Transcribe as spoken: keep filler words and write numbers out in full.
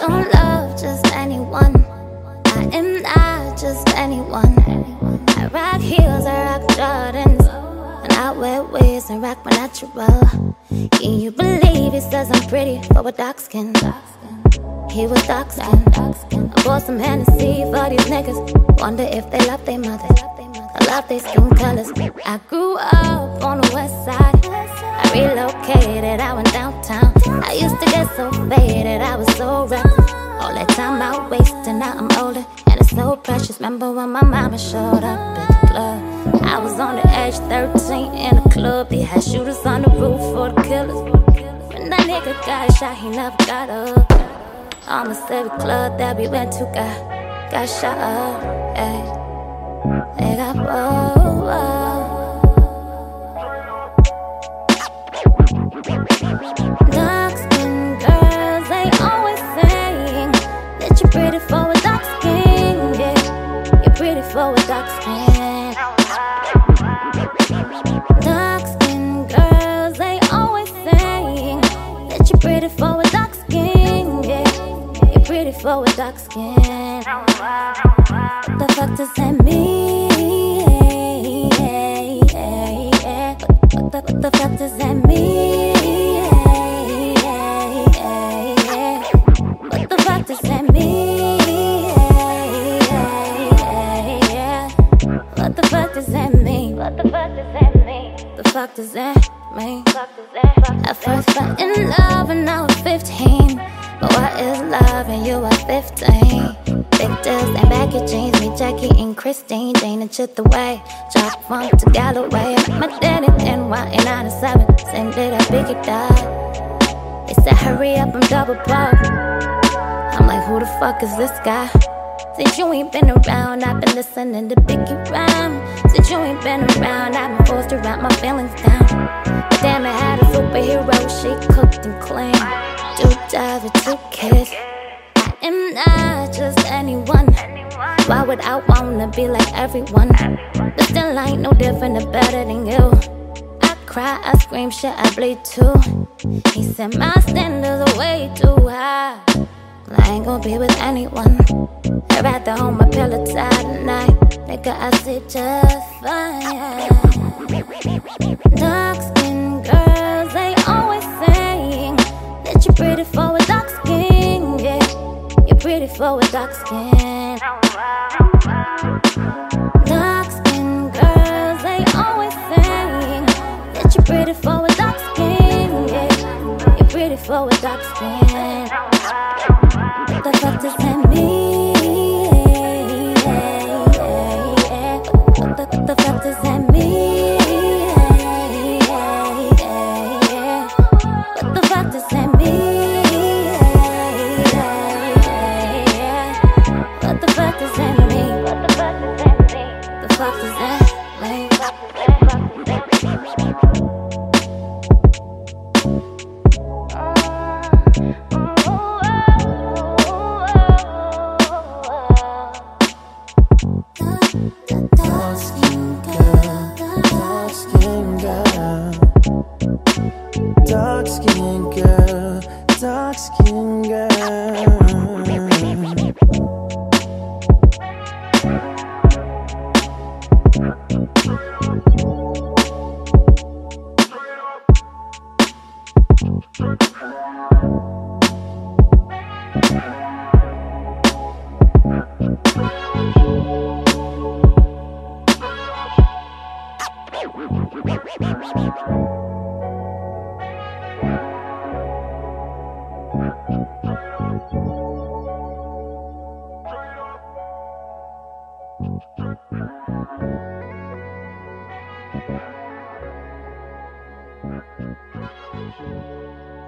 don't love just anyone. I am not just anyone. I rock heels, I rock Jordans, and I wear wigs and rock my natural. Can you believe he says I'm pretty for a dark skin? He was dark skin. I bought some Hennessy for these niggas. Wonder if they love their mother. I love their skin colors. I grew up on the west side. I relocated, I went downtown. I used to get so faded, I was so reckless. All that time I wasted, now I'm older, and it's so precious. Remember when my mama showed up at the club? I was on the edge, thirteen in the club. They had shooters on the roof for the killers. When that nigga got shot, he never got up. Almost every club that we went to got, got shot up, ayy. They got whoa, whoa. Dark skin girls, they always saying that you're pretty for a dark skin, yeah. You're pretty for a dark skin. Dark skin girls, they always saying that you're pretty for a dark skin, yeah. You're pretty for a dark skin. What the fuck does that mean? What the, what the fuck does that mean? What the fuck does that mean? What the fuck does that mean? What the fuck does that mean? The fuck does that mean? I first fell in love when I was fifteen. But what is love when you are fifteen? Big deals and baggy jeans, me Jackie and Christine, Jane and Chit the way. Drop funk to Galloway. My daddy in N Y in ninety-seven. Same day that Biggie died. They said hurry up, I'm double parked. I'm like, who the fuck is this guy? Since you ain't been around, I've been listening to Biggie rhyme. Since you ain't been around, I've been forced to write my feelings down. But damn, I had a superhero, she cooked and cleaned. Two jobs with two kids. I am not just anyone. Why would I wanna be like everyone? But still I ain't no different or better than you. I cry, I scream, shit, I bleed too. He said my standards are way too high. I ain't gon' be with anyone. I'd rather hold my pillow tight tonight. Nigga, I sleep just fine. Dark skin girls, they always saying that you're pretty for a dark skin, yeah. You're pretty for a dark skin. Dark skin girls, they always saying that you're pretty for a dark skin, yeah. You're pretty for a dark skin. What the fuck does that mean? What the, what the fuck does that mean? What the fuck does that mean? What the fuck does that mean? What the fuck does that mean? The fuck does that mean? Dark skin girl, dark skin girl, dark skin girl, dark skin girl. Thank you.